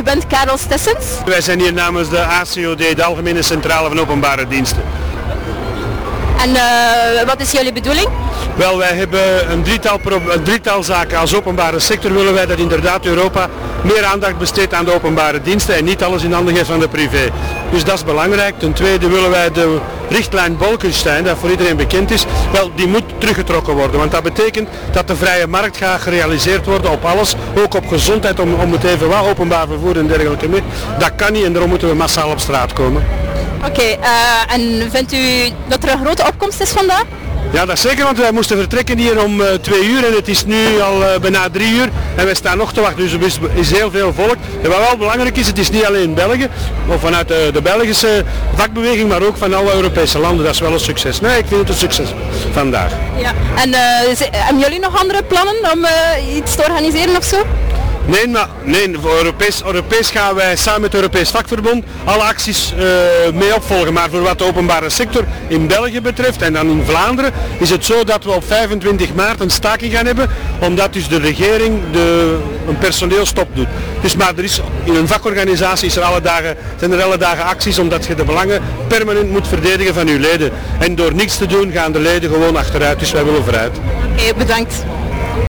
bent Karel Stessens. Wij zijn hier namens de ACOD, de Algemene Centrale van Openbare Diensten. En wat is jullie bedoeling? Wel, wij hebben een drietal zaken. Als openbare sector willen wij dat inderdaad Europa meer aandacht besteedt aan de openbare diensten en niet alles in handen geeft van de privé. Dus dat is belangrijk. Ten tweede willen wij de richtlijn Bolkestein, dat voor iedereen bekend is, wel, die moet teruggetrokken worden. Want dat betekent dat de vrije markt gaat gerealiseerd worden op alles, ook op gezondheid, om het even wat openbaar vervoer en dergelijke meer. Dat kan niet en daarom moeten we massaal op straat komen. Oké, en vindt u dat er een grote opkomst is vandaag? Ja, dat zeker, want wij moesten vertrekken hier om 2 uur en het is nu al bijna 3 uur en wij staan nog te wachten, dus er is heel veel volk. En wat wel belangrijk is, het is niet alleen België, of vanuit de Belgische vakbeweging, maar ook van alle Europese landen. Dat is wel een succes. Nee, ik vind het een succes vandaag. Ja. En hebben jullie nog andere plannen om iets te organiseren of zo? Nee, voor Europees gaan wij samen met het Europees Vakverbond alle acties mee opvolgen. Maar voor wat de openbare sector in België betreft en dan in Vlaanderen is het zo dat we op 25 maart een staking gaan hebben, omdat dus de regering een personeelstop doet. Dus maar in een vakorganisatie zijn er alle dagen acties, omdat je de belangen permanent moet verdedigen van uw leden. En door niets te doen gaan de leden gewoon achteruit, dus wij willen vooruit. Oké, bedankt.